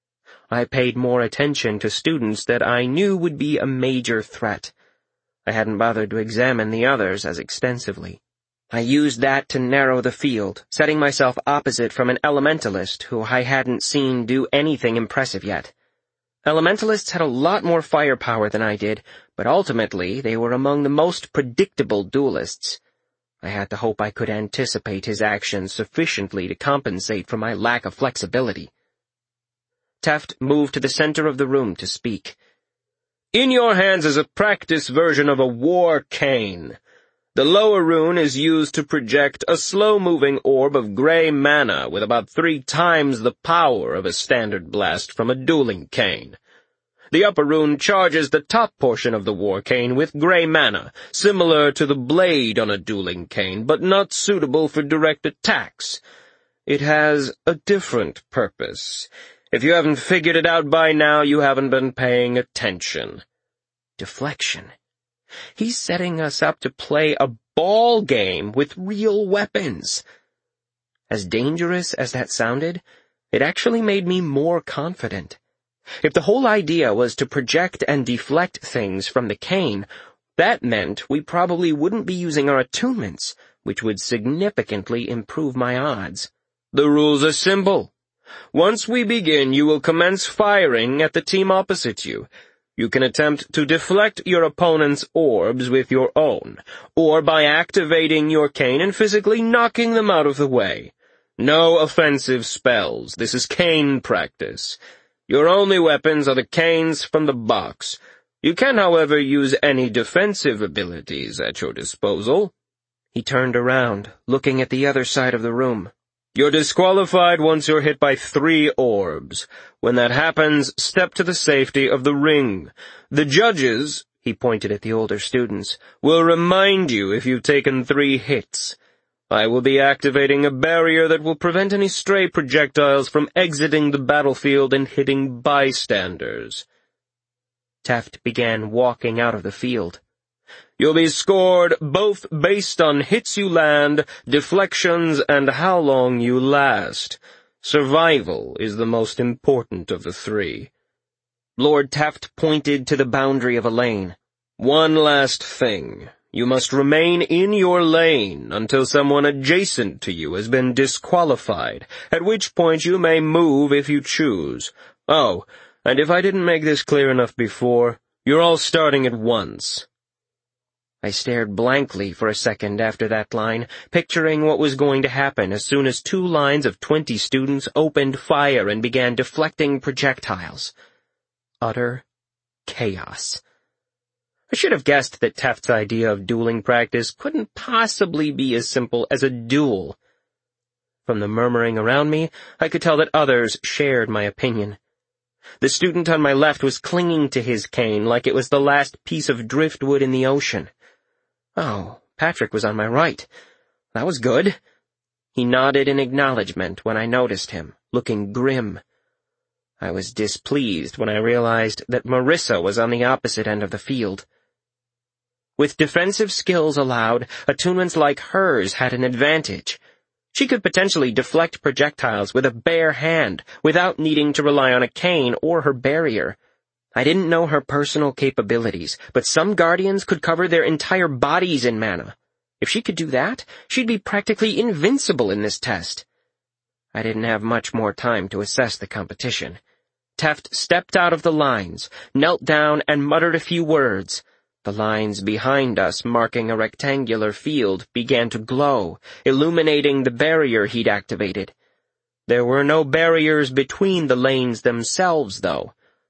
I paid more attention to students that I knew would be a major threat. I hadn't bothered to examine the others as extensively. I used that to narrow the field, setting myself opposite from an elementalist who I hadn't seen do anything impressive yet. Elementalists had a lot more firepower than I did, but ultimately they were among the most predictable duelists. I had to hope I could anticipate his actions sufficiently to compensate for my lack of flexibility. Teft moved to the center of the room to speak. "In your hands is a practice version of a war cane. The lower rune is used to project a slow-moving orb of gray mana with about three times the power of a standard blast from a dueling cane. The upper rune charges the top portion of the war cane with gray mana, similar to the blade on a dueling cane, but not suitable for direct attacks. It has a different purpose. If you haven't figured it out by now, you haven't been paying attention." Deflection. He's setting us up to play a ball game with real weapons. As dangerous as that sounded, it actually made me more confident. If the whole idea was to project and deflect things from the cane, that meant we probably wouldn't be using our attunements, which would significantly improve my odds. "The rules are simple. Once we begin, you will commence firing at the team opposite you. You can attempt to deflect your opponent's orbs with your own, or by activating your cane and physically knocking them out of the way. No offensive spells. This is cane practice. Your only weapons are the canes from the box. You can, however, use any defensive abilities at your disposal." He turned around, looking at the other side of the room. "You're disqualified once you're hit by three orbs. When that happens, step to the safety of the ring. The judges," he pointed at the older students, "will remind you if you've taken three hits. I will be activating a barrier that will prevent any stray projectiles from exiting the battlefield and hitting bystanders." Teft began walking out of the field. "You'll be scored both based on hits you land, deflections, and how long you last. Survival is the most important of the three." Lord Teft pointed to the boundary of a lane. "One last thing. You must remain in your lane until someone adjacent to you has been disqualified, at which point you may move if you choose. Oh, and if I didn't make this clear enough before, you're all starting at once." I stared blankly for a second after that line, picturing what was going to happen as soon as two lines of twenty students opened fire and began deflecting projectiles. Utter chaos. I should have guessed that Teft's idea of dueling practice couldn't possibly be as simple as a duel. From the murmuring around me, I could tell that others shared my opinion. The student on my left was clinging to his cane like it was the last piece of driftwood in the ocean. Oh, Patrick was on my right. That was good. He nodded in acknowledgement when I noticed him, looking grim. I was displeased when I realized that Marissa was on the opposite end of the field. With defensive skills allowed, attunements like hers had an advantage. She could potentially deflect projectiles with a bare hand without needing to rely on a cane or her barrier. I didn't know her personal capabilities, but some guardians could cover their entire bodies in mana. If she could do that, she'd be practically invincible in this test. I didn't have much more time to assess the competition. Teft stepped out of the lines, knelt down, and muttered a few words. The lines behind us, marking a rectangular field, began to glow, illuminating the barrier he'd activated. There were no barriers between the lanes themselves, though.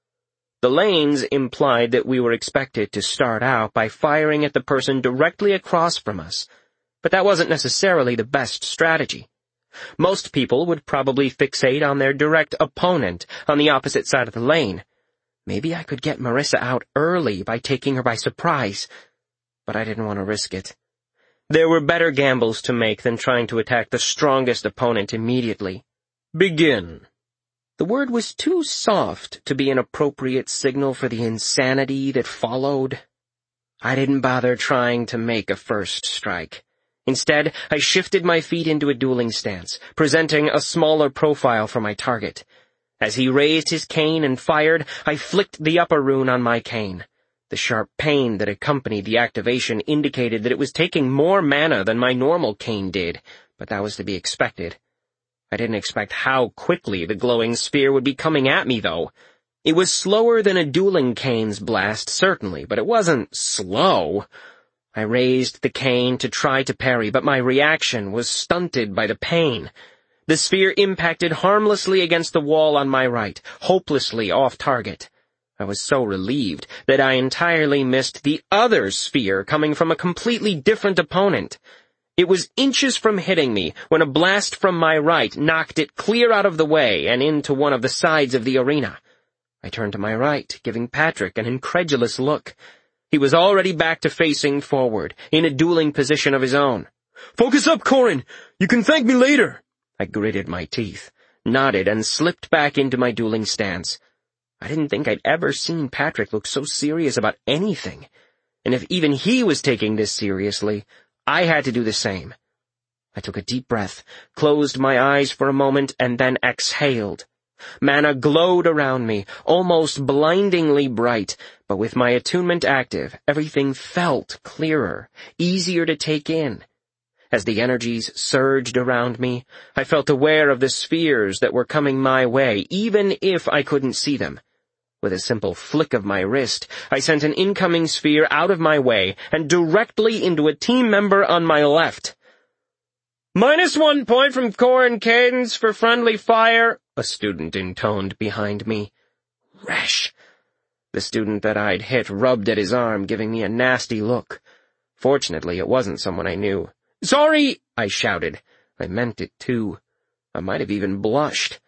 The lanes implied that we were expected to start out by firing at the person directly across from us, but that wasn't necessarily the best strategy. Most people would probably fixate on their direct opponent on the opposite side of the lane. Maybe I could get Marissa out early by taking her by surprise, but I didn't want to risk it. There were better gambles to make than trying to attack the strongest opponent immediately. "Begin." The word was too soft to be an appropriate signal for the insanity that followed. I didn't bother trying to make a first strike. Instead, I shifted my feet into a dueling stance, presenting a smaller profile for my target. As he raised his cane and fired, I flicked the upper rune on my cane. The sharp pain that accompanied the activation indicated that it was taking more mana than my normal cane did, but that was to be expected. I didn't expect how quickly the glowing sphere would be coming at me, though. It was slower than a dueling cane's blast, certainly, but it wasn't slow. I raised the cane to try to parry, but my reaction was stunted by the pain. The sphere impacted harmlessly against the wall on my right, hopelessly off target. I was so relieved that I entirely missed the other sphere coming from a completely different opponent. It was inches from hitting me when a blast from my right knocked it clear out of the way and into one of the sides of the arena. I turned to my right, giving Patrick an incredulous look. He was already back to facing forward, in a dueling position of his own. "Focus up, Corin! You can thank me later!" I gritted my teeth, nodded, and slipped back into my dueling stance. I didn't think I'd ever seen Patrick look so serious about anything, and if even he was taking this seriously, I had to do the same. I took a deep breath, closed my eyes for a moment, and then exhaled. Mana glowed around me, almost blindingly bright, but with my attunement active, everything felt clearer, easier to take in. As the energies surged around me, I felt aware of the spheres that were coming my way, even if I couldn't see them. With a simple flick of my wrist, I sent an incoming sphere out of my way and directly into a team member on my left. "Minus one point from core and cadence for friendly fire," a student intoned behind me. Resh! The student that I'd hit rubbed at his arm, giving me a nasty look. Fortunately, it wasn't someone I knew. "Sorry!" I shouted. I meant it, too. I might have even blushed.